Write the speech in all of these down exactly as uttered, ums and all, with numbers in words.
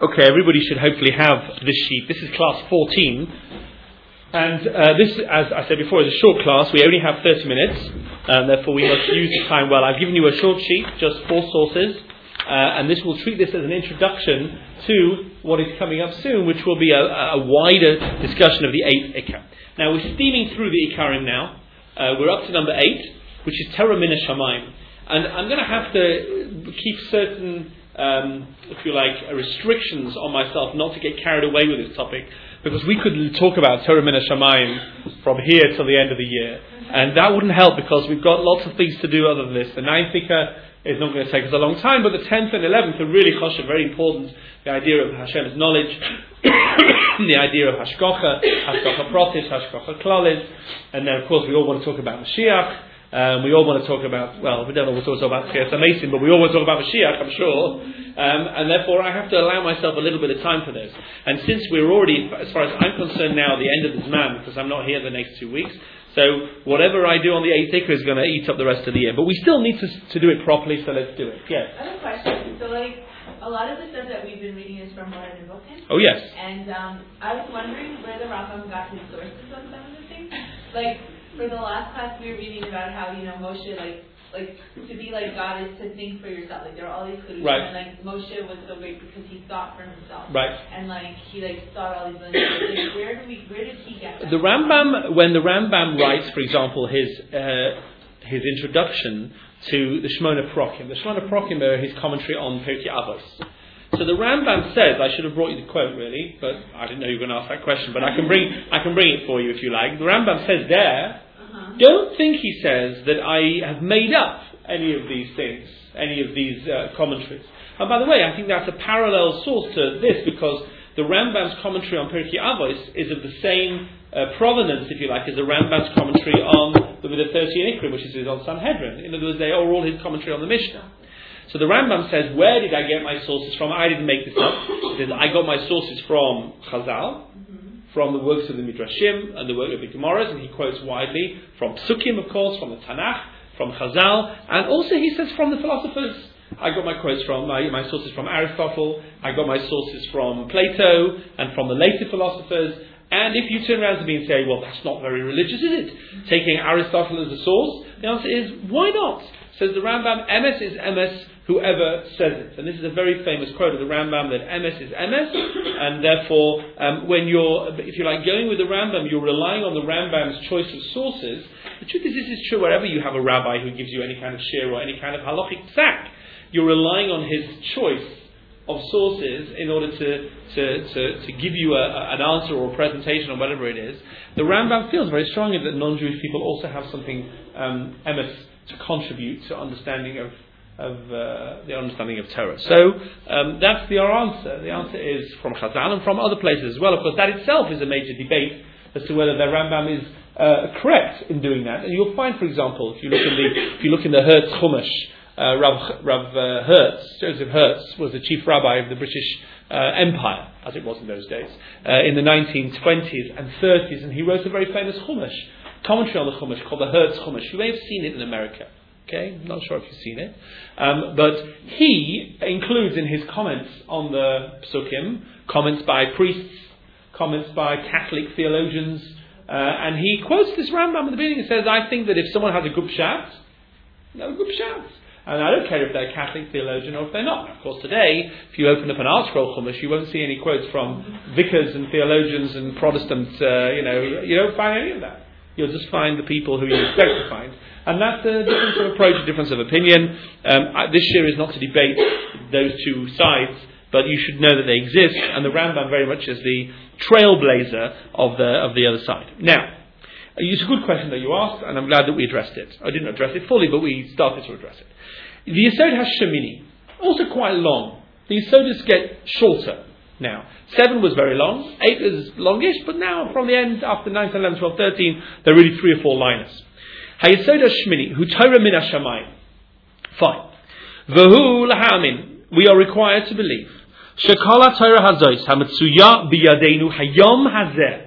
Okay, everybody should hopefully have this sheet. This is class fourteen. And uh, this, as I said before, is a short class. We only have thirty minutes, and therefore we must use the time well. I've given you a short sheet, just four sources, uh, and this will treat this as an introduction to what is coming up soon, which will be a, a wider discussion of the eighth Ikar. Now, we're steaming through the Ikarim now. Uh, we're up to number eight, which is Torah Min HaShamayim. And I'm going to have to keep certain, um, if you like, restrictions on myself not to get carried away with this topic, because we could talk about Torah Min HaShamayim from here till the end of the year, and that wouldn't help because we've got lots of things to do other than this. The ninth Ikar is not going to take us a long time, but the tenth and eleventh are really choshev, very important. The idea of Hashem's knowledge, the idea of Hashkocha, Hashkocha Protis, Hashkocha Klalis, and then of course we all want to talk about Mashiach. Um, we all want to talk about, well, we don't know what to talk about Tchias HaMesim, but we all want to talk about Mashiach, I'm sure. Um, and therefore I have to allow myself a little bit of time for this. And since we're already, as far as I'm concerned now, the end of the Zman, because I'm not here the next two weeks, so whatever I do on the eighth Ikar is going to eat up the rest of the year. But we still need to to do it properly, so let's do it. Yes? I have a question. So, like, a lot of the stuff that we've been reading is from Moran and Boken. Oh, yes. And um, I was wondering where the Rambam got his sources on some of the things. Like, for the last class we were reading about how, you know, Moshe, like, like to be like God is to think for yourself. Like, there are all these clues. Right. And, like, Moshe was so great because he thought for himself. Right. And, like, he, like, thought all these millions of things. Where do we, where did he get that? The Rambam, when the Rambam writes, for example, his uh, his introduction to the Shmona Prokim, the Shmona Prokim are his commentary on Pirkei Avos. So the Rambam says, I should have brought you the quote really, but I didn't know you were going to ask that question, but I can bring I can bring it for you if you like. The Rambam says there, uh-huh. Don't think, he says, that I have made up any of these things, any of these uh, commentaries. And by the way, I think that's a parallel source to this, because the Rambam's commentary on Pirkei Avos is of the same uh, provenance, if you like, as the Rambam's commentary on the, the thirteen Ikrim, which is on Sanhedrin. In other words, they are all his commentary on the Mishnah. So the Rambam says, where did I get my sources from? I didn't make this up. He says, I got my sources from Chazal, mm-hmm. from the works of the Midrashim and the work of the Gemaras, and he quotes widely from Psukim, of course, from the Tanakh, from Chazal, and also he says from the philosophers. I got my quotes from, my, my sources from Aristotle, I got my sources from Plato, and from the later philosophers. And if you turn around to me and say, well, that's not very religious, is it? Taking Aristotle as a source, the answer is, why not? Says the Rambam, emes is emes, whoever says it. And this is a very famous quote of the Rambam, that emes is emes, and therefore, um, when you're, if you like, going with the Rambam, you're relying on the Rambam's choice of sources. The truth is, this is true wherever you have a rabbi who gives you any kind of shir or any kind of halachic tzak. You're relying on his choice of sources in order to to, to, to give you a, an answer or a presentation or whatever it is. The Rambam feels very strongly that non-Jewish people also have something um, emes to contribute to understanding of of uh, the understanding of Torah. So um, that's the our answer. The answer is from Chazal and from other places as well. Of course, that itself is a major debate as to whether the Rambam is uh, correct in doing that. And you'll find, for example, if you look in the if you look in the Hertz Chumash, uh, Rav, Rav uh, Hertz, Joseph Hertz, was the chief rabbi of the British uh, Empire, as it was in those days, uh, in the nineteen twenties and thirties, and he wrote a very famous Chumash, commentary on the Chumash called the Hertz Chumash. You may have seen it in America. Okay, I'm not sure if you've seen it. Um, but he includes in his comments on the Psukim, comments by priests, comments by Catholic theologians, uh, and he quotes this Rambam at the beginning and says, I think that if someone has a good pshat, no good pshat. And I don't care if they're a Catholic theologian or if they're not. Of course, today, if you open up an Art Scroll Chumash, you won't see any quotes from vicars and theologians and Protestant, uh, you know, you don't find any of that. You'll just find the people who you expect to find. And that's a difference of approach, a difference of opinion. Um, I, this year is not to debate those two sides, but you should know that they exist, and the Rambam very much is the trailblazer of the of the other side. Now, it's a good question that you asked, and I'm glad that we addressed it. I didn't address it fully, but we started to address it. The Yesod HaShemini, also quite long. The Yesodas get shorter now. Seven was very long, eight is longish, but now from the end, after nine, ten, eleven, twelve, thirteen, they're really three or four liners. HaYesod HaShemini, Hu Torah Min HaShamayim. Fine. V'hu L'ha'amin, we are required to believe. Shekol HaTorah HaZos, HaMetzuya B'yadeinu Hayom Hazeh.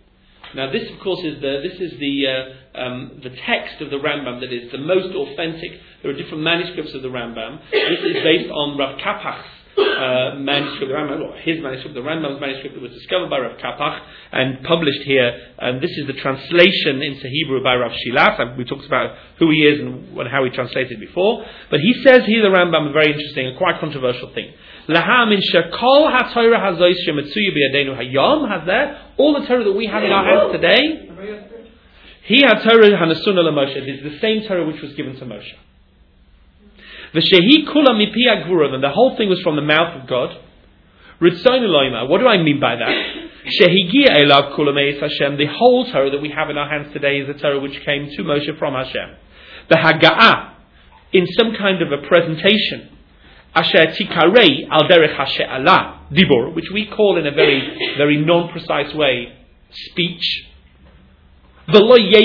Now this, of course, is the this is the uh, um, the text of the Rambam that is the most authentic. There are different manuscripts of the Rambam. This is based on Rav Kapach's uh, manuscript, the Rambam, or his manuscript, the Rambam's manuscript that was discovered by Rav Kapach and published here. And this is the translation into Hebrew by Rav Shilat. We talked about who he is and how he translated before. But he says here, the Rambam, a very interesting and quite controversial thing. Laha min shekol ha-Torah hazois shemetzuya b'yadeinu hayom, has there all the Torah that we have in our hands today. He had Torah hanasuna LaMoshe. It is the same Torah which was given to Moshe. V'shehi kula mipi agvura, and the whole thing was from the mouth of God. Ritzonu loyma. What do I mean by that? Shehigia elav kula meis Hashem. The whole Torah that we have in our hands today is the Torah which came to Moshe from Hashem. The haga'ah, in some kind of a presentation. Asher tikarei al derech hashe'ala dibor, which we call in a very, very non-precise way, speech. We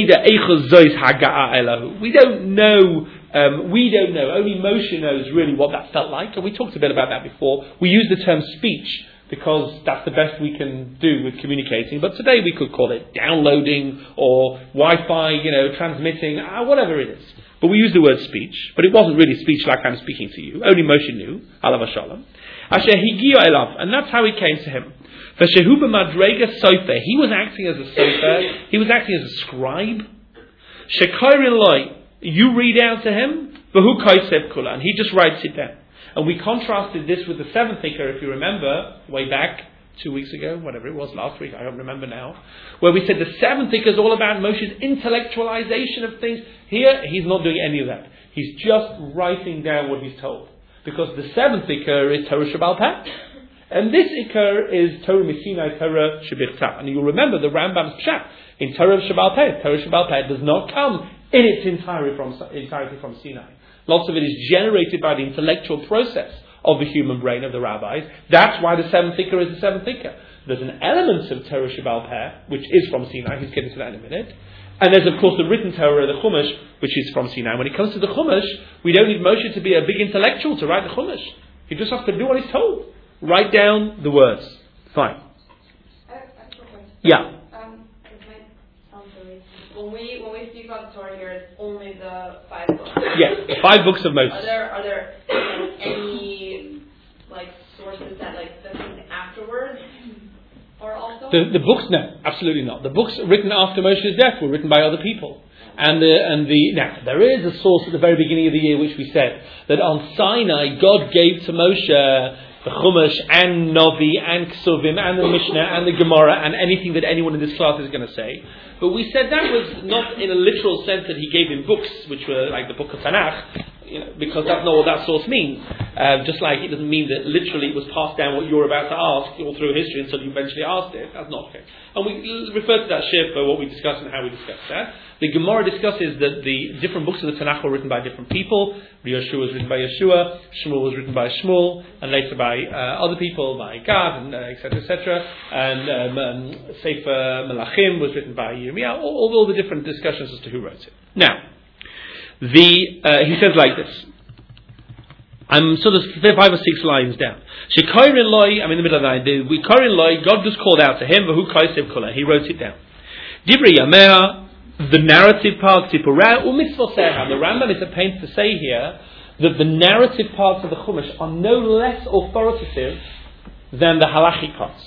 don't know, um, we don't know, only Moshe knows really what that felt like, and we talked a bit about that before. We use the term speech because that's the best we can do with communicating, but today we could call it downloading or Wi-Fi, you know, transmitting, uh, whatever it is. But we use the word speech, but it wasn't really speech like I'm speaking to you. Only Moshe knew, alav hashalom. Asher higiya elav, and that's how he came to him. He was acting as a sofer. He was acting as a scribe. You read out to him, and he just writes it down. And we contrasted this with the seventh Iker, if you remember, way back two weeks ago, whatever it was, last week, I don't remember now, where we said the seventh Iker is all about Moshe's intellectualization of things. Here, he's not doing any of that. He's just writing down what he's told. Because the seventh Iker is Torah Sheba'al Peh. And this Iker is Torah Misinai, Torah Shebichtav. And you'll remember the Rambam's pshat in Torah Sheba'al Peh. Torah Sheba'al Peh does not come in its entirety from, entirety from Sinai. Lots of it is generated by the intellectual process of the human brain of the rabbis. That's why the seventh Iker is the seventh Iker. There's an element of Torah Sheba'al Peh, which is from Sinai. He's getting to that in a minute. And there's, of course, the written Torah, the Chumash, which is from Sinai. When it comes to the Chumash, we don't need Moshe to be a big intellectual to write the Chumash. He just has to do what he's told. Write down the words. Fine. I have a question. Yeah. Um, this might sound silly. When we when we speak about the Torah here, it's only the five books. Yes, the five books of Moses. Are there are there um, any like sources that like that come afterwards, or also The the books? No, absolutely not. The books written after Moshe's death were written by other people. And the and the now there is a source at the very beginning of the year which we said that on Sinai God gave to Moshe the Chumash and Novi and Ksuvim and the Mishnah and the Gemara and anything that anyone in this class is going to say. But we said that was not in a literal sense that he gave him books which were like the book of Tanakh, you know, because that's not what that source means. Uh, just like it doesn't mean that literally it was passed down what you're about to ask all through history until you eventually asked it. That's not okay. And we refer to that shir for what we discussed and how we discussed that. The Gemara discusses that the different books of the Tanakh were written by different people. Yeshua was written by Yeshua, Shmuel was written by Shmuel, and later by uh, other people, by Gad, and uh, et cetera, et cetera. And um, um, Sefer Melachim was written by Yirmiyah. All, all the different discussions as to who wrote it. Now, the uh, he says like this. I'm sort of five or six lines down. Shekorin loy, I'm in the middle of the line. We korin loy, God just called out to him, v'hu kaisev kula. He wrote it down. Divrei Yameh, the narrative part, Tipurah, u'mitzvoseha. The Rambam is a pain to say here that the narrative parts of the Chumash are no less authoritative than the halachic parts.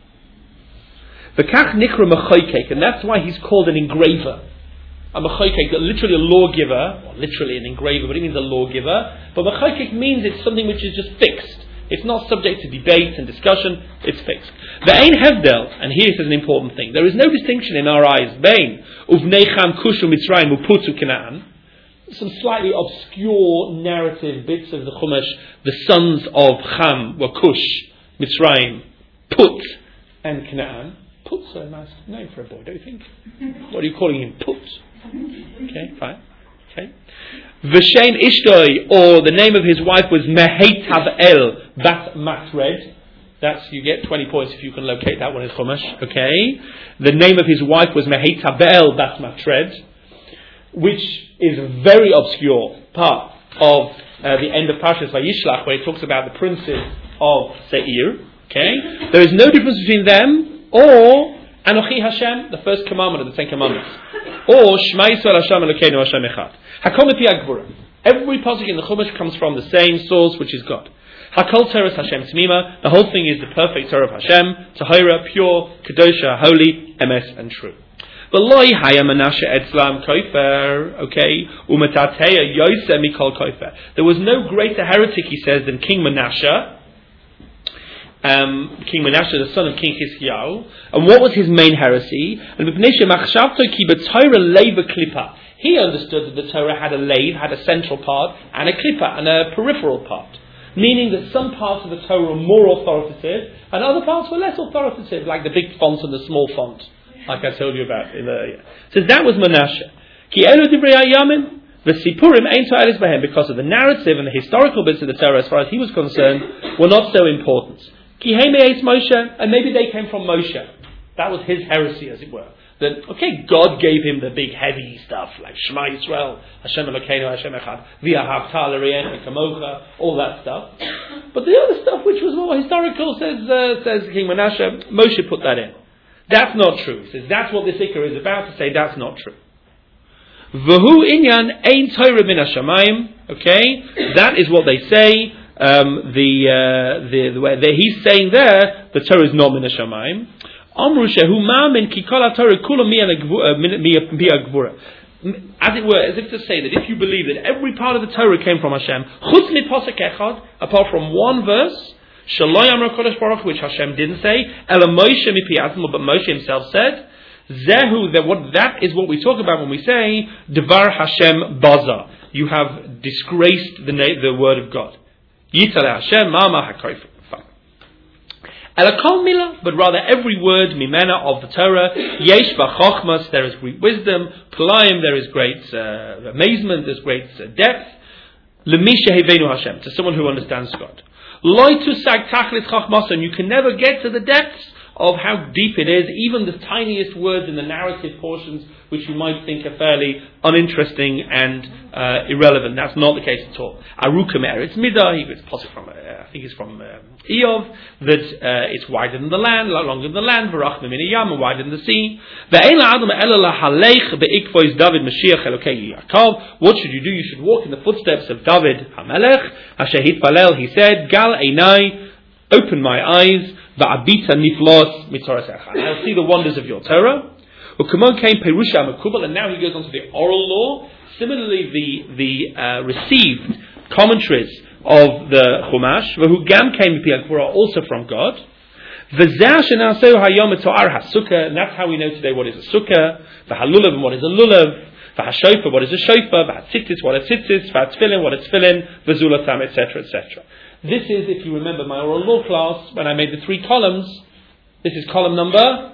V'kach nikra mechoykek, and that's why he's called an engraver. A mechoykek, literally a lawgiver, or literally an engraver, but it means a lawgiver. But mechoykek means it's something which is just fixed. It's not subject to debate and discussion, it's fixed. The ein hevdel, and here is an important thing, there is no distinction in our eyes, bein, uvnei Cham kushu mitzrayim uputu Canaan, some slightly obscure narrative bits of the Chumash, the sons of Cham were Cush, Mitzrayim, Put, and Canaan. Put's a nice name for a boy, don't you think? What are you calling him? Put. Okay, fine. Okay. V'shein Ishtoi, or the name of his wife was Meheitavel Bat Matred. That's, you get twenty points if you can locate that one in Chumash. Okay. The name of his wife was Meheitavel Bat Matred, which is a very obscure part of uh, the end of Parshas Vayishlach, where it talks about the princes of Seir. Okay. There is no difference between them or Anochi Hashem, the first commandment of the Ten Commandments, or Shema Yisrael Hashem Elokeinu Hashem Echad. Hakom Epi Agvura. Every pasuk in the Chumash comes from the same source, which is God. Hakol Torah Hashem Tmima, the whole thing is the perfect Torah of Hashem, Tahira, pure, Kedosha, holy, emes, and true. V'loi haya Menashe etzlam kofer, okay, umetateya yoseh mikol kofer. There was no greater heretic, he says, than King Menashe, um, King Menashe, the son of King Chizkiyahu. And what was his main heresy? And he understood that the Torah had a lave, had a central part, and a klippa, and a peripheral part. Meaning that some parts of the Torah were more authoritative, and other parts were less authoritative, like the big font and the small font, like I told you about. In the, yeah. So that was Menashe. Ki elu divrei hayamim v'sipurim ein to'elis b'hem, because of the narrative and the historical bits of the Torah, as far as he was concerned, were not so important. Ki hei me'eis Moshe, and maybe they came from Moshe. That was his heresy, as it were. That, okay, God gave him the big heavy stuff, like Shema Yisrael, Hashem Elokeinu, Hashem Echad, V'ahavta l're'echa kamocha, all that stuff. But the other stuff, which was more historical, says uh, says King Menashe, Moshe put that in. That's not true. He says that's what this Ikar is about, to say that's not true. V'hu inyan ein Torah min hashamayim, okay, that is what they say. Um, the, uh, the, the, the he's saying there, the Torah is not min hashamayim. Amru shehu ma'amin ki kol haTorah kula mi'ah gvura. As it were, as if to say that if you believe that every part of the Torah came from Hashem, chutz mi pasuk echad, apart from one verse, shaloi amar kodesh baruch, which Hashem didn't say, ela Moshe mipi atzmo, but Moshe himself said, zehu, that what that is what we talk about when we say devar Hashem baza. You have disgraced the na- the word of God. Yitzale Hashem ma'ama hakoyf. Elakol milah, but rather every word mimena of the Torah. Yesh b'chochmas, there is great wisdom. P'layim, there is great uh, amazement. There's great uh, depth. Lemisha hevenu Hashem, to someone who understands God. Loi tusag tachlis chochmas, and you can never get to the depths of how deep it is. Even the tiniest words in the narrative portions, which you might think are fairly uninteresting and uh, irrelevant. That's not the case at all. Aruka me'eretz midah, it's possible from, uh, I think it's from uh, Eov, that uh, it's wider than the land, longer than the land, v'rach min yam, wider than the sea. What should you do? You should walk in the footsteps of David HaMelech. Hashehit Palel, he said, Gal einai, open my eyes, va'abita niflos mitzorah, I'll see the wonders of your Torah. Came Perusha Makubal, and now he goes on to the oral law. Similarly, the the uh, received commentaries of the Chumash, who gam came are also from God. And that's how we know today what is a sukkah, the halulav and what is a lulav, the hashofar what is a shofar, the hatzitzis what a tzitzis, the tefillin what a tefillin, the zulatam, et cetera, et cetera. This is, if you remember my oral law class, when I made the three columns. This is column number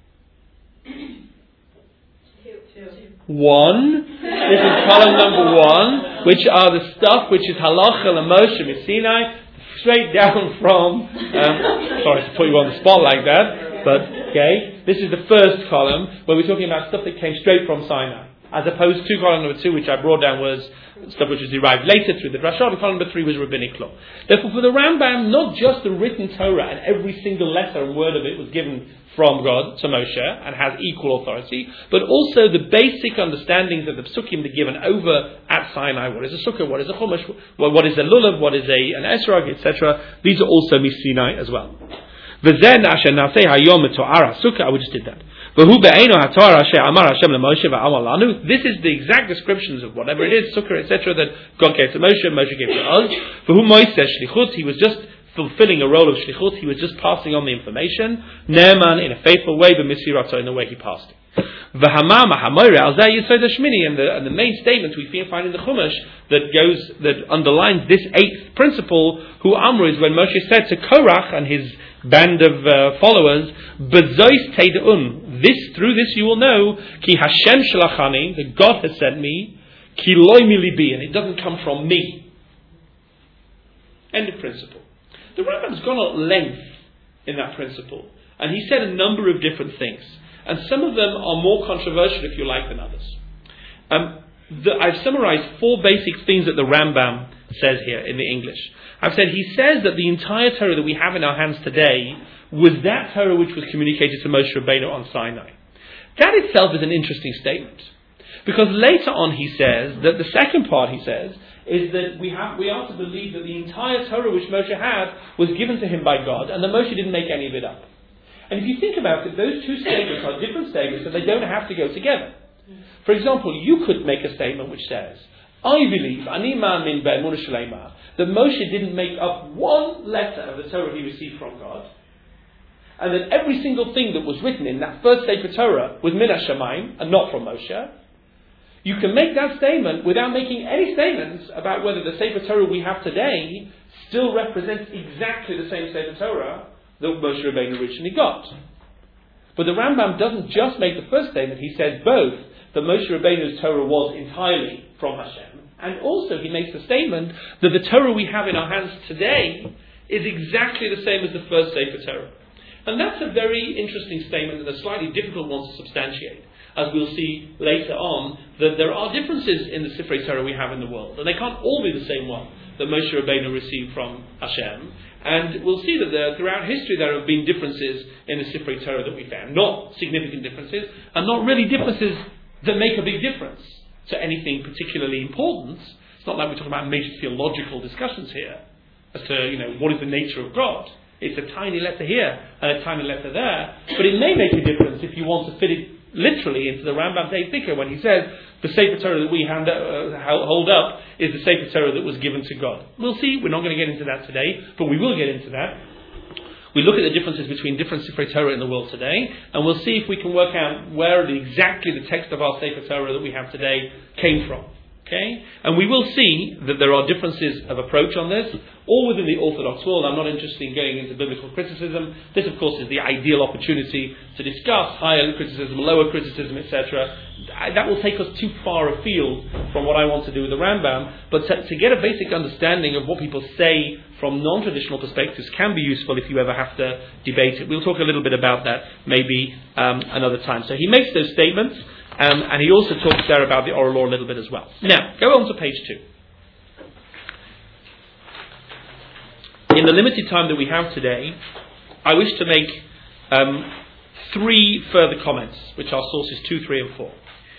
one. This is column number one, which are the stuff which is halacha l'Moshe Sinai, straight down from. Um, sorry to put you on the spot like that, but okay. This is the first column where we're talking about stuff that came straight from Sinai, as opposed to column number two, which I brought down, was stuff which was derived later through the Drashot, and column number three was rabbinic law. Therefore, for the Rambam, not just the written Torah and every single letter and word of it was given from God to Moshe and has equal authority, but also the basic understandings of the psukim that are given over at Sinai. What is a sukkah? What is a chumash? What is a lulav? What is a an esrog? et cetera. These are also Sinai as well. V'zen asher naseh hayom to'ara sukkah. We just did that. This is the exact descriptions of whatever it is, sukkah, et cetera, that God gave to Moshe, Moshe gave to us. He was just fulfilling a role of shlichut. He was just passing on the information. Ne'eman, in a faithful way, but misirata, in the way he passed it. And the, and the main statement we find in the Chumash that goes, that underlines this eighth principle, who Amr is when Moshe said to Korach and his band of uh, followers, Bezois teid'un, this, through this you will know, ki Hashem shalachani, that God has sent me, ki loy milibi, and it doesn't come from me. End of principle. The Rambam's gone at length in that principle, and he said a number of different things, and some of them are more controversial, if you like, than others. Um, the, I've summarized four basic things that the Rambam says here in the English. I've said he says that the entire Torah that we have in our hands today was that Torah which was communicated to Moshe Rabbeinu on Sinai. That itself is an interesting statement, because later on he says that the second part, he says, is that we have we are to believe that the entire Torah which Moshe had was given to him by God, and that Moshe didn't make any of it up. And if you think about it, those two statements are different statements, and they don't have to go together. For example, you could make a statement which says, I believe, Ani ma'amin be'emunah shlema, that Moshe didn't make up one letter of the Torah he received from God, and that every single thing that was written in that first Sefer Torah was min hashamayim, and not from Moshe. You can make that statement without making any statements about whether the Sefer Torah we have today still represents exactly the same Sefer Torah that Moshe Rabbeinu originally got. But the Rambam doesn't just make the first statement, he says both that Moshe Rabbeinu's Torah was entirely from Hashem, and also he makes the statement that the Torah we have in our hands today is exactly the same as the first Sefer Torah. And that's a very interesting statement and a slightly difficult one to substantiate, as we'll see later on, that there are differences in the Sifrei Torah we have in the world, and they can't all be the same one that Moshe Rabbeinu received from Hashem. And we'll see that there, throughout history there have been differences in the Sifrei Torah that we found. Not significant differences, and not really differences that make a big difference to anything particularly important. It's not like we're talking about major theological discussions here as to, you know, what is the nature of God. It's a tiny letter here and a tiny letter there, but it may make a difference if you want to fit it literally into the Rambam Dei Thikah when he says the Sefer Torah that we hand, uh, hold up is the Sefer Torah that was given to God. We'll see, we're not going to get into that today, but we will get into that. We look at the differences between different Sefer Torah in the world today, and we'll see if we can work out where the, exactly the text of our Sefer Torah that we have today came from. Okay? And we will see that there are differences of approach on this, all within the Orthodox world. I'm not interested in getting into biblical criticism. This, of course, is the ideal opportunity to discuss higher criticism, lower criticism, et cetera. That will take us too far afield from what I want to do with the Rambam, but to, to get a basic understanding of what people say from non-traditional perspectives can be useful if you ever have to debate it. We'll talk a little bit about that maybe um, another time. So he makes those statements. Um, and he also talks there about the oral law a little bit as well. Now, go on to page two. In the limited time that we have today, I wish to make um, three further comments, which are sources two, three, and four.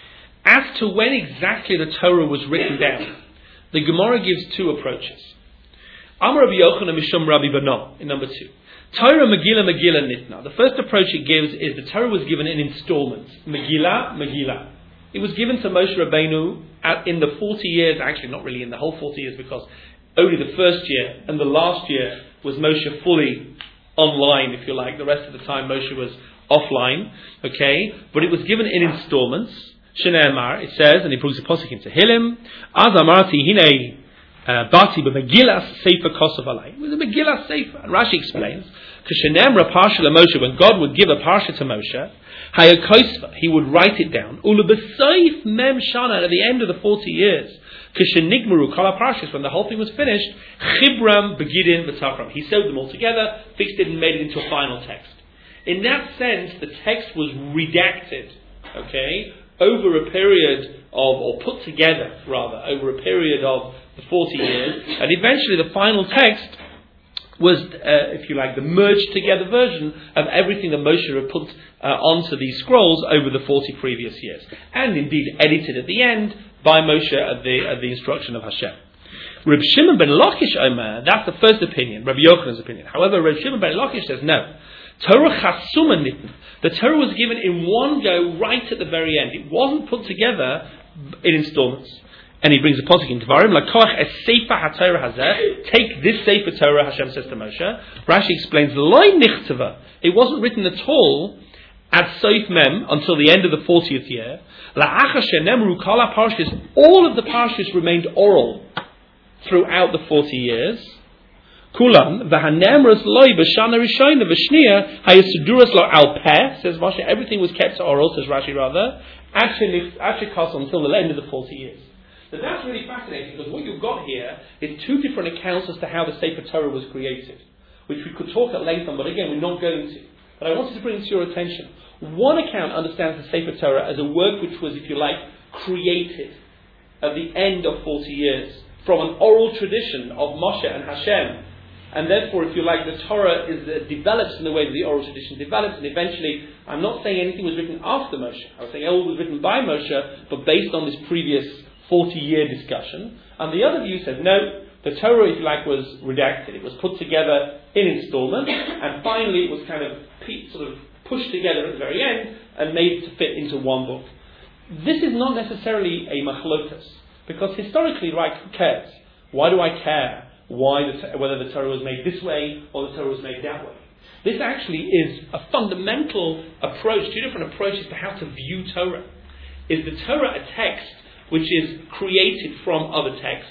As to when exactly the Torah was written down, the Gemara gives two approaches. Amar Rabbi Yochanan Mishum Rabbi Bana, in number two. Torah, Megillah, Megillah, Nitna. The first approach it gives is the Torah was given in installments. Megillah, Megillah. It was given to Moshe Rabbeinu at, in the forty years, actually not really in the whole forty years, because only the first year and the last year was Moshe fully online, if you like. The rest of the time Moshe was offline. Okay? But it was given in installments. Shnei Amar, it says, and he brings a posuk into Tehillim, Az amarti hinei Bati b'Megillah Sefer Kosov Alai. It was a Megillah Sefer. And Rashi explains, Kashenemra Parsha LaMoshe, when God would give a Parsha to Moshe, Hayakosva, he would write it down. Ulubasayif Mem Shana, at the end of the forty years, Kashenigmaru Kala Parshas, when the whole thing was finished, Chibram Begidin V'Tachram. He sewed them all together, fixed it, and made it into a final text. In that sense, the text was redacted, okay, over a period of, or put together, rather, over a period of the forty years, and eventually the final text was, uh, if you like, the merged together version of everything that Moshe had put uh, onto these scrolls over the forty previous years, and indeed edited at the end by Moshe at the, at the instruction of Hashem. Reb Shimon ben Lakish Omer, that's the first opinion, Rabbi Yochanan's opinion. However, Reb Shimon ben Lakish says no. Torah chasuma nitn. The Torah was given in one go, right at the very end. It wasn't put together in installments. And he brings a posuk in Devarim, Lakoach es Sefer HaTorah hazeh. Take this Sefer Torah, Hashem says to Moshe. Rashi explains, Loi nichtava. It wasn't written at all at Soif Mem until the end of the fortieth year. La'achar shenemru kol haparshas. All of the parshas remained oral throughout the forty years. Kulam v'hanemras loy b'shana rishayna v'shniya hayasuduras lo al peh, says Rashi. Everything was kept oral, says Rashi rather, actually until the end of the forty years. So that's really fascinating, because what you've got here is two different accounts as to how the Sefer Torah was created, which we could talk at length on, but again, we're not going to. But I wanted to bring it to your attention. One account understands the Sefer Torah as a work which was, if you like, created at the end of forty years from an oral tradition of Moshe and Hashem. And therefore, if you like, the Torah is uh, develops in the way that the oral tradition develops, and eventually, I'm not saying anything was written after Moshe. I was saying all was written by Moshe, but based on this previous forty-year discussion. And the other view says, no, the Torah, if you like, was redacted. It was put together in installments, and finally it was kind of pe- sort of pushed together at the very end and made to fit into one book. This is not necessarily a machlokas, because historically, right, who cares? Why do I care why the, whether the Torah was made this way or the Torah was made that way? This actually is a fundamental approach, two different approaches to how to view Torah. Is the Torah a text which is created from other texts?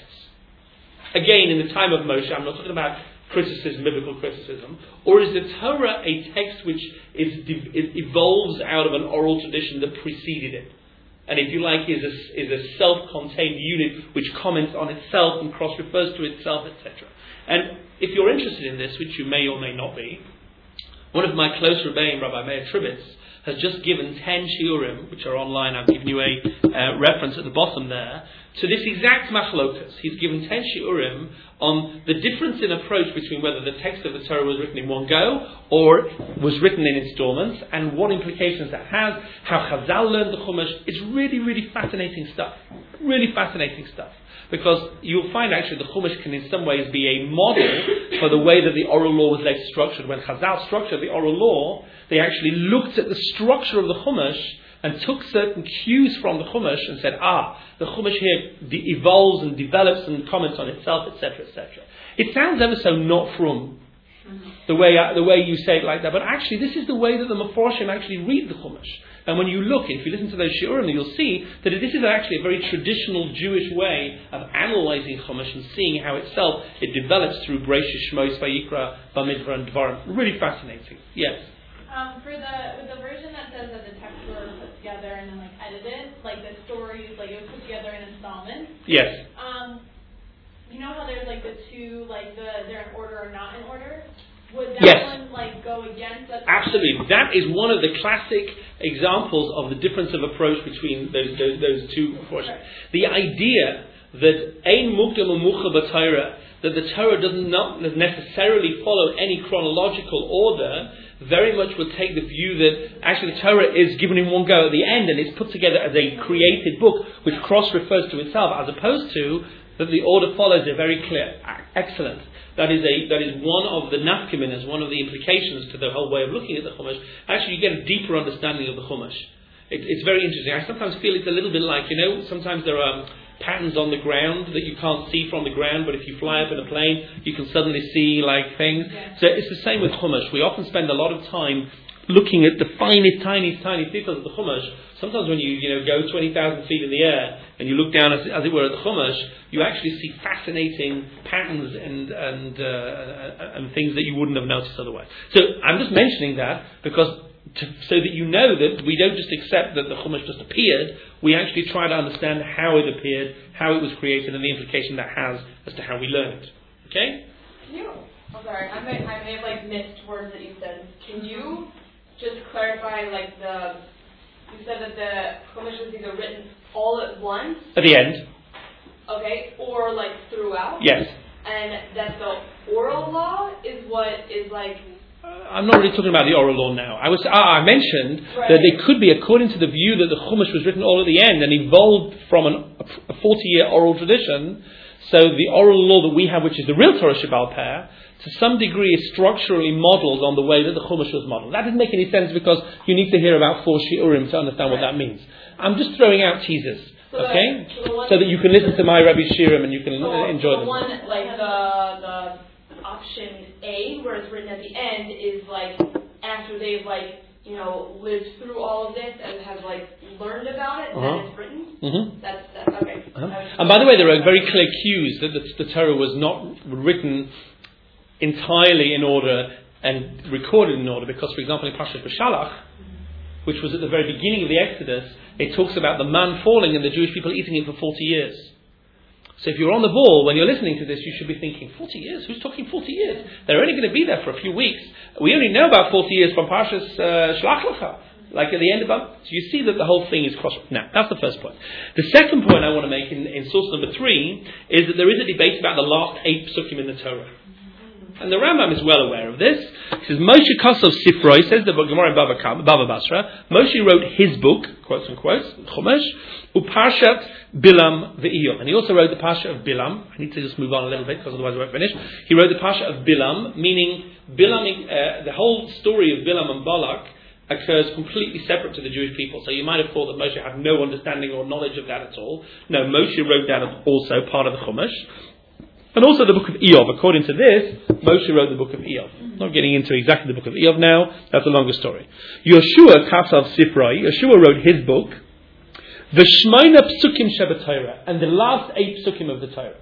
Again, in the time of Moshe, I'm not talking about criticism, biblical criticism, or is the Torah a text which is, is evolves out of an oral tradition that preceded it? And if you like, is a, is a self-contained unit which comments on itself and cross-refers to itself, et cetera. And if you're interested in this, which you may or may not be, one of my close rebbeim, Rabbi Meir Tribitz, has just given ten shiurim, which are online. I've given you a uh, reference at the bottom there, to this exact machlokas. He's given ten shiurim on the difference in approach between whether the text of the Torah was written in one go or was written in installments, and what implications that has, how Chazal learned the Chumash. It's really, really fascinating stuff. Really fascinating stuff. Because you'll find actually the Chumash can in some ways be a model for the way that the oral law was later structured. When Chazal structured the oral law, they actually looked at the structure of the Chumash and took certain cues from the Chumash and said, ah, the Chumash here de- evolves and develops and comments on itself, et cetera, et cetera. It sounds ever so not from the way uh, the way you say it like that, but actually this is the way that the Meforshim actually read the Chumash. And when you look, if you listen to those shiurim, you'll see that this is actually a very traditional Jewish way of analysing Chumash and seeing how itself it develops through Breishis, Shmos, Vayikra, Bamidbar, and Dvarim. Really fascinating. Yes. Um, for the with the version that says that the texts were put together and then like edited, like the stories, like it was put together in installments. Yes. Um, you know how there's like the two, like the they're in order or not in order. Would that yes. one like go against that? Absolutely. That is one of the classic examples of the difference of approach between those those, those two approaches. Right. The idea that ein mukdam u'mucha b'Torah, that the Torah does not necessarily follow any chronological order, very much would take the view that actually the Torah is given in one go at the end and it's put together as a created book which cross-refers to itself, as opposed to that the order follows it very clear. Excellent. That is a that is one of the nafkaminas, one of the implications to the whole way of looking at the Chumash. Actually, you get a deeper understanding of the Chumash. It, it's very interesting. I sometimes feel it's a little bit like, you know, sometimes there are patterns on the ground that you can't see from the ground, but if you fly up in a plane, you can suddenly see like things. Yeah. So it's the same with Chumash. We often spend a lot of time looking at the finest, tiniest, tiny details of the Chumash. Sometimes when you, you know, go twenty thousand feet in the air and you look down, as, as it were, at the Chumash, you actually see fascinating patterns and and uh, and things that you wouldn't have noticed otherwise. So I'm just mentioning that because to, so that you know that we don't just accept that the Chumash just appeared. We actually try to understand how it appeared, how it was created, and the implication that has as to how we learn it. Okay? Can you? I'm sorry, I may I may have like missed words that you said. Can you just clarify like the? You said that the Chumash was either written all at once. At the end. Okay, or like throughout. Yes. And that the oral law is what is like. Uh, I'm not really talking about the oral law now. I was ah, I mentioned right. that it could be according to the view that the Chumash was written all at the end and evolved from an, a forty-year oral tradition. So the oral law that we have, which is the real Torah Sheba'al Peh, to some degree is structurally modelled on the way that the Chumash was modelled. That doesn't make any sense because you need to hear about four shiurim to understand what that means. I'm just throwing out teasers, so okay? The, so, so that you can listen to my Rabbi Shirim and you can so enjoy the them. One, like the, the option A, where it's written at the end, is like after they've like, you know, lived through all of this and have like learned about it, and uh-huh. then it's written. Mm-hmm. That's, that's okay. Uh-huh. And by the way, there are very clear cues that the, the Torah was not written entirely in order and recorded in order, because, for example, in Parashat Beshalach, which was at the very beginning of the Exodus, it talks about the man falling and the Jewish people eating it for forty years. So if you're on the ball when you're listening to this, you should be thinking, forty years? Who's talking forty years? They're only going to be there for a few weeks. We only know about forty years from Parashas uh, Shlach Lecha, like at the end of it. So you see that the whole thing is cross. Now, that's the first point. The second point I want to make in, in source number three is that there is a debate about the last eight psukim in the Torah. and the Rambam is well aware of this. He says, Moshe Kosov Sifroi, says the Gemara in Bava, Kam, Bava Basra, Moshe wrote his book, quotes and quotes, Chumash, Uparshat Bilam Ve'iyov. And he also wrote the Parsha of Bilam. I need to just move on a little bit, because otherwise I won't finish. He wrote the Parsha of Bilam, meaning Bilam, uh, the whole story of Bilam and Balak occurs completely separate to the Jewish people. So you might have thought that Moshe had no understanding or knowledge of that at all. No, Moshe wrote that also part of the Chumash. And also the book of Eov. According to this, Moshe wrote the book of Eov. Not getting into exactly the book of Eov now, that's a longer story. Yoshua Kasav Sifrai, Yoshua wrote his book, the Shmaina Psukim Sheba Torah, and the last eight Psukim of the Torah.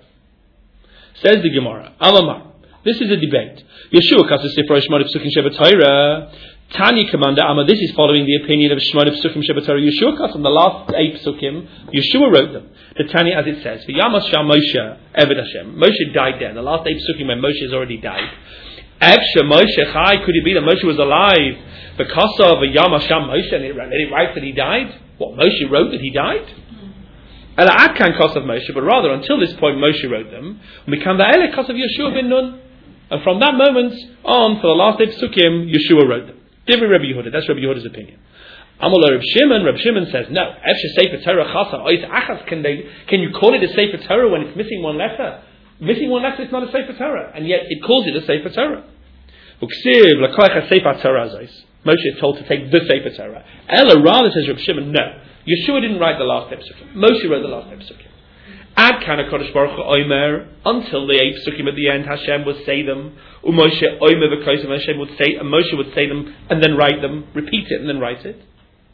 Says the Gemara, Alamar, this is a debate. Yoshua Kasav Sifrai Shmaina Psukim Sheba Torah, Tanya Commander Amma, this is following the opinion of Shmaina Psukim Sheba Torah. Yeshua Kasav, the last eight Psukim, Yeshua wrote them. The Tanya, as it says, V'yamas Sham Moshe, Eved Hashem. Moshe died then. The last eight Psukim when Moshe has already died. Evshe Moshe Chai, could it be that Moshe was alive? Because of V'yamas Sham Moshe, and it, it writes that he died? What, Moshe wrote that he died? Ela Akan Kosav Moshe, but rather until this point Moshe wrote them. Mikam Da'ele Kosav Yeshua bin Nun. And from that moment on, for the last eight Psukim, Yeshua wrote them. Different Rabbi Yehuda, that's Rabbi Yehuda's opinion. Amalei Reb Shimon, Reb Shimon says, no, Efshe Sefer Torah Chasa, Ois Achas, can they, can you call it a Sefer Torah when it's missing one letter? Missing one letter is not a Sefer Torah, and yet it calls it a Sefer Torah. Uksiv, Lakoich Sefer Torah Zos. Moshe is told to take the Sefer Torah. Ella rather says Reb Shimon, no, Yeshua didn't write the last Psukim. Moshe wrote the last Psukim. Ad Kana Kodesh Baruch Hu Omer, until the eight Psukim at the end, Hashem would say them. Umoshe Omer v'Kosav, Hashem would say, and Moshe would say them and then write them, repeat it and then write it.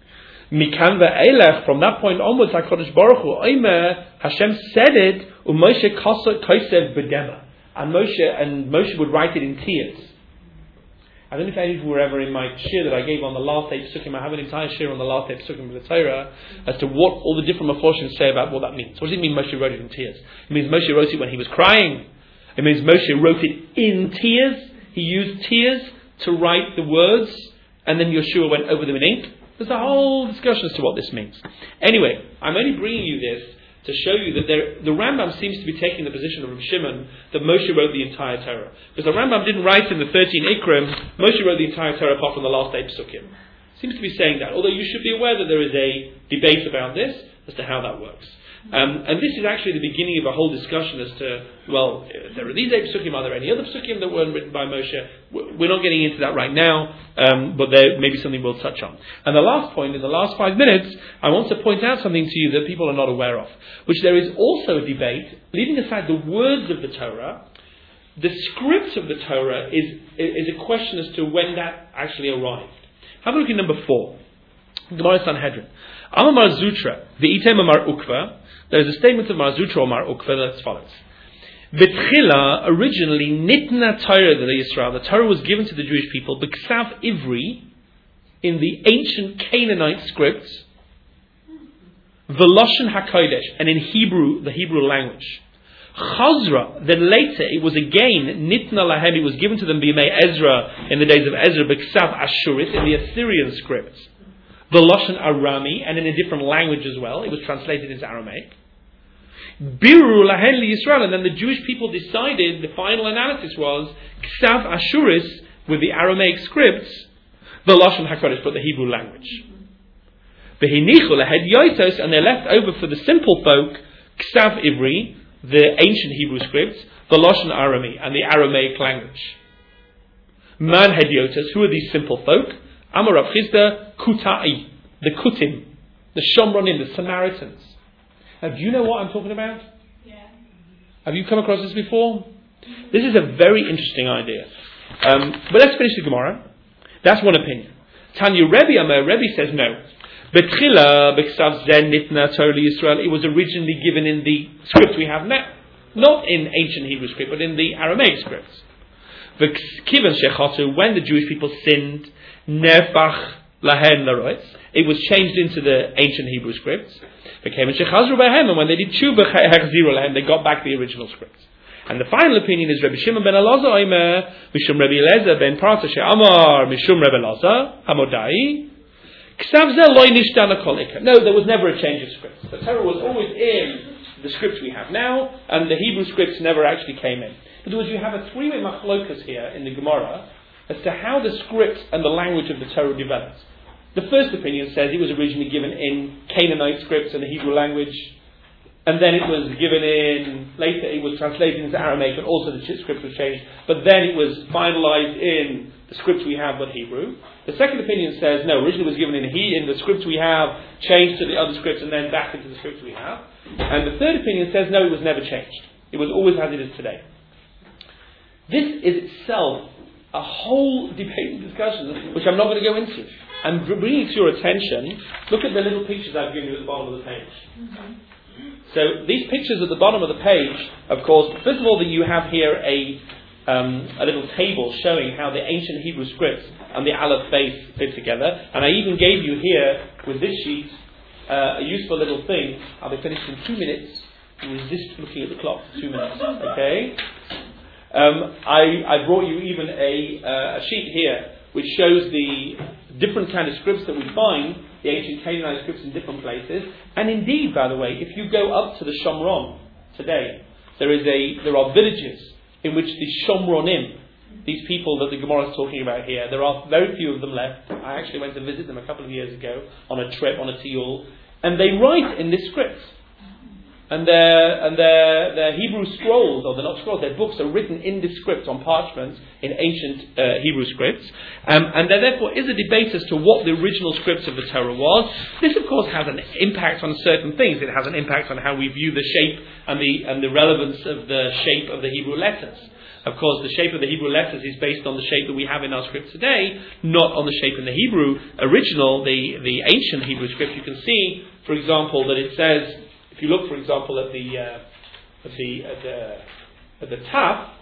Mikan ve'elech, from that point onwards, HaKadosh Baruch Hu Omer, Hashem said it. Umoshe Kosav b'dema, and Moshe and Moshe would write it in tears. I don't know if any of you were ever in my shir that I gave on the last eight Psukim. I have an entire shir on the last eight Psukim of the Torah as to what all the different Meforshim say about what that means. What does it mean Moshe wrote it in tears? It means Moshe wrote it when he was crying. It means Moshe wrote it in tears. He used tears to write the words, and then Yeshua went over them in ink. There's a whole discussion as to what this means. Anyway, I'm only bringing you this to show you that there, the Rambam seems to be taking the position of Reb Shimon that Moshe wrote the entire Torah. Because the Rambam didn't write in the thirteen Ikrim, Moshe wrote the entire Torah apart from the last eight Psukim. Seems to be saying that, although you should be aware that there is a debate about this as to how that works. Um, and this is actually the beginning of a whole discussion as to, well, if there are these eight Psukim, are there any other Psukim that weren't written by Moshe? We're not getting into that right now, um, but there may be something we'll touch on. And the last point, in the last five minutes, I want to point out something to you that people are not aware of, which there is also a debate, leaving aside the words of the Torah, the script of the Torah is, is a question as to when that actually arrived. Have a look at number four. Gemara Sanhedrin. Amar Zutra, V'item Amar Ukva. There is a statement of Mar Zutra or Mar Ukva that's as follows. V'tchila, originally, Nitna Torah to the Yisrael. The Torah was given to the Jewish people, B'ksav Ivri, in the ancient Canaanite scripts, V'loshen HaKodesh, and in Hebrew, the Hebrew language. Chazra, then later it was again, Nitna Lahem, it was given to them B'yimei Ezra, in the days of Ezra, B'ksav Ashurit, in the Assyrian scripts. V'loshen Arami, and in a different language as well. It was translated into Aramaic. Biru lahen li Yisrael, and then the Jewish people decided, the final analysis was, Ksav Ashuris, with the Aramaic scripts, V'loshen HaKodesh, but the Hebrew language. V'hinichu lahed yoitos, and they're left over for the simple folk, Ksav Ivri, the ancient Hebrew scripts, V'loshen Arami, and the Aramaic language. Man hediotos, who are these simple folk? Amar Rav Chizda, Kutai, the Kutim, the Shomronim, the Samaritans. Now, do you know what I'm talking about? Yeah. Have you come across this before? This is a very interesting idea. Um, but let's finish the Gemara. That's one opinion. Tanya Rebbe, Amar Rebbe says no. Betchila, B'ksav Zen, Nitna, Torah Yisrael, it was originally given in the script we have now. Not in ancient Hebrew script, but in the Aramaic scripts. V'kivan Shechatu, when the Jewish people sinned, Nefach Lahen Laroitz, it was changed into the ancient Hebrew scripts. Became a Shechazru Behem, and when they did Tshuva Hechziru Lahem, they got back the original scripts. And the final opinion is Rabbi Shimon ben Elazar Omer, Mishum Rabbi Elazar ben Parta She'amar, Mishum Rabbi Elazar, Hamodai, Ksav Zeh Loi Nishtana Kol Ikar. No, there was never a change of scripts. The Torah was always in the scripts we have now, and the Hebrew scripts never actually came in. In other words, you have a three-way machlokas here in the Gemara as to how the script and the language of the Torah developed. The first opinion says it was originally given in Canaanite scripts and the Hebrew language, and then it was given in, later it was translated into Aramaic, and also the script was changed, but then it was finalized in the scripts we have but Hebrew. The second opinion says, no, originally it was given in he in the scripts we have, changed to the other scripts, and then back into the scripts we have. And the third opinion says, no, it was never changed. It was always as it is today. This is itself a whole debate and discussion, which I'm not going to go into. I'm bringing to your attention, look at the little pictures I've given you at the bottom of the page. Mm-hmm. So these pictures at the bottom of the page, of course, first of all, that you have here a um, a little table showing how the ancient Hebrew scripts and the Aleph base fit together. And I even gave you here, with this sheet, uh, a useful little thing. I'll be finished in two minutes. Resist looking at the clock for two minutes. Okay? Um, I, I brought you even a, uh, a sheet here which shows the different kind of scripts that we find, the ancient Canaanite scripts in different places. And indeed, by the way, if you go up to the Shomron today, there is a there are villages in which the Shomronim, these people that the Gemara is talking about here, there are very few of them left. I actually went to visit them a couple of years ago on a trip, on a tiyul, and they write in this script. And their, and their, their Hebrew scrolls, or they're not scrolls, their books are written in this script on parchment in ancient uh, Hebrew scripts. Um, and there therefore is a debate as to what the original scripts of the Torah was. This of course has an impact on certain things. It has an impact on how we view the shape and the, and the relevance of the shape of the Hebrew letters. Of course, the shape of the Hebrew letters is based on the shape that we have in our script today, not on the shape in the Hebrew original, the, the ancient Hebrew script. You can see, for example, that it says, if you look, for example, at the uh, at the at the at the taf,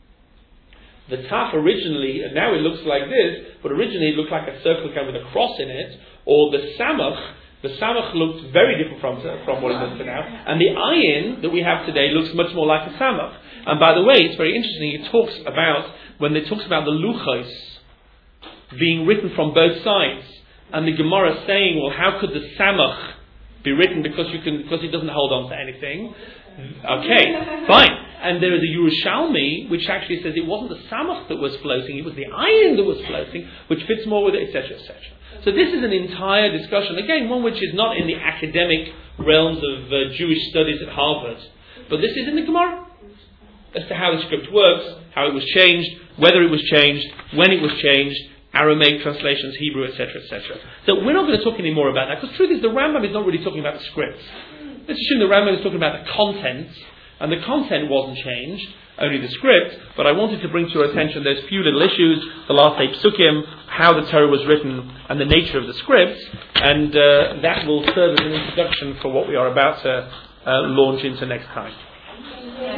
the taf originally, and now it looks like this, but originally it looked like a circle kind of with a cross in it, or the samach. The samach looked very different from from what it looks like now, and the ayin that we have today looks much more like a samach. And by the way, it's very interesting. It talks about when it talks about the luchos being written from both sides, and the Gemara saying, well, how could the samach be written because you can because it doesn't hold on to anything? Okay, fine. And there is a Yerushalmi which actually says it wasn't the samach that was floating, it was the ayin that was floating, which fits more with it, et cetera, et cetera. So this is an entire discussion, again, one which is not in the academic realms of uh, Jewish studies at Harvard, but this is in the Gemara as to how the script works, how it was changed, whether it was changed, when it was changed, Aramaic translations, Hebrew, et cetera, et cetera. So we're not going to talk any more about that, because the truth is the Rambam is not really talking about the scripts. Let's assume the Rambam is talking about the content, and the content wasn't changed, only the script, but I wanted to bring to your attention those few little issues, the last eight psukim, how the Torah was written, and the nature of the scripts, and uh, that will serve as an introduction for what we are about to uh, launch into next time.